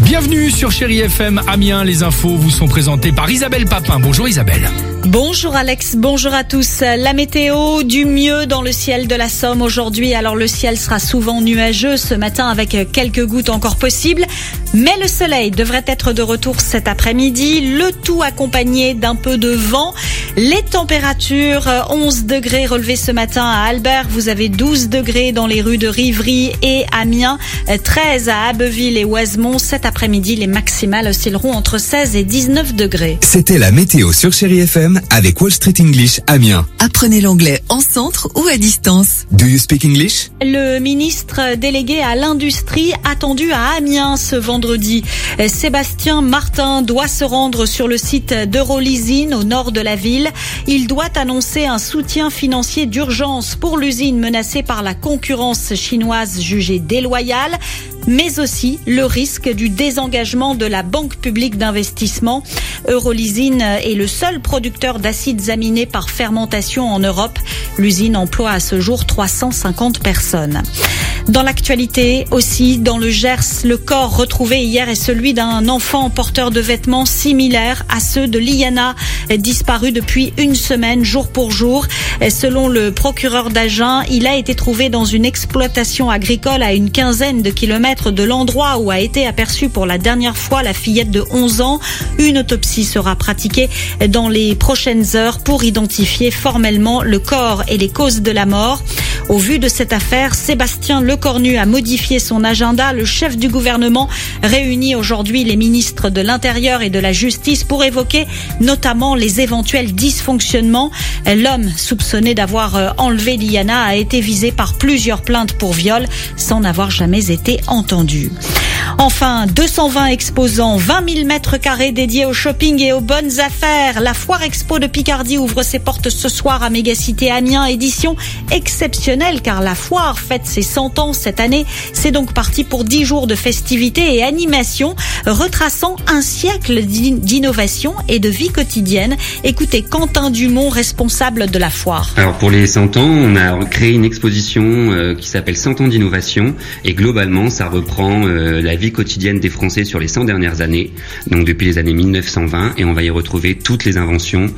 Bienvenue sur Chérie FM Amiens. Les infos vous sont présentées par Isabelle Papin. Bonjour Isabelle. Bonjour Alex, bonjour à tous. La météo, du mieux dans le ciel de la Somme aujourd'hui. Alors le ciel sera souvent nuageux ce matin avec quelques gouttes encore possibles. Mais le soleil devrait être de retour cet après-midi. Le tout accompagné d'un peu de vent. Les températures, 11 degrés relevés ce matin à Albert. Vous avez 12 degrés dans les rues de Rivry et Amiens. 13 à Abbeville et Oisemont. Cet après-midi, les maximales oscilleront entre 16 et 19 degrés. C'était la météo sur Chérie FM avec Wall Street English Amiens. Apprenez l'anglais en centre ou à distance. Do you speak English? Le ministre délégué à l'industrie attendu à Amiens ce vendredi. Sébastien Martin doit se rendre sur le site d'Euroleasing au nord de la ville. Il doit annoncer un soutien financier d'urgence pour l'usine menacée par la concurrence chinoise jugée déloyale, mais aussi le risque du désengagement de la Banque publique d'investissement. Euroleasing est le seul producteur d'acides aminés par fermentation en Europe. L'usine emploie à ce jour 350 personnes. Dans l'actualité aussi, dans le Gers, le corps retrouvé hier est celui d'un enfant porteur de vêtements similaires à ceux de Liana, disparu depuis une semaine, jour pour jour. Selon le procureur d'Agen, il a été trouvé dans une exploitation agricole à une quinzaine de kilomètres de l'endroit où a été aperçue pour la dernière fois la fillette de 11 ans. Une autopsie sera pratiquée dans les prochaines heures pour identifier formellement le corps et les causes de la mort. Au vu de cette affaire, Sébastien Lecornu a modifié son agenda. Le chef du gouvernement réunit aujourd'hui les ministres de l'Intérieur et de la Justice pour évoquer notamment les éventuels dysfonctionnements. L'homme soupçonné d'avoir enlevé Liana a été visé par plusieurs plaintes pour viol sans n'avoir jamais été entendu. Enfin, 220 exposants, 20 000 mètres carrés dédiés au shopping et aux bonnes affaires. La Foire Expo de Picardie ouvre ses portes ce soir à Mégacité Amiens, édition exceptionnelle car la foire fête ses 100 ans cette année. C'est donc parti pour 10 jours de festivités et animations, retraçant un siècle d'innovation et de vie quotidienne. Écoutez Quentin Dumont, responsable de la foire. Alors pour les 100 ans, on a créé une exposition qui s'appelle 100 ans d'innovation et globalement ça reprend la vie quotidienne des Français sur les 100 dernières années, donc depuis les années 1920, et on va y retrouver toutes les inventions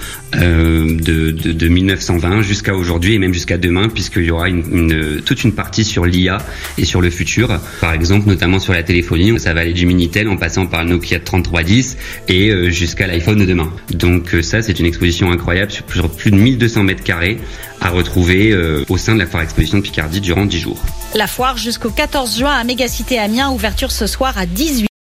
de 1920 jusqu'à aujourd'hui et même jusqu'à demain, puisqu'il y aura toute une partie sur l'IA et sur le futur. Par exemple, notamment sur la téléphonie, ça va aller du Minitel en passant par le Nokia 3310 et jusqu'à l'iPhone de demain. Donc ça, c'est une exposition incroyable sur plus de 1200 mètres carrés à retrouver au sein de la Foire Exposition de Picardie durant 10 jours. La foire jusqu'au 14 juin à Mégacité Amiens, ouverture ce soir à 18h.